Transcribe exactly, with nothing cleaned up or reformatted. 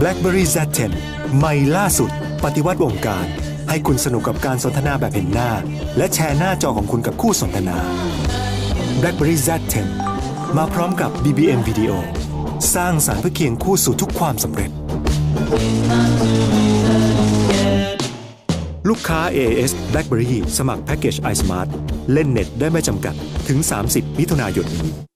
BlackBerry แซด เท็น ใหม่ล่าสุดปฏิวัติวงการให้คุณสนุกกับการสนทนาแบบเห็นหน้าและแชร์หน้าจอของคุณกับคู่สนทนา BlackBerry แซด เท็น มาพร้อมกับ บี บี เอ็ม Video สร้างสรรค์เพื่อเคียงคู่สู่ทุกความสำเร็จลูกค้า เอ เอ เอส BlackBerry สมัครแพ็กเกจ iSmart เล่นเน็ตได้ไม่จำกัดถึง สามสิบ มิถุนายนนี้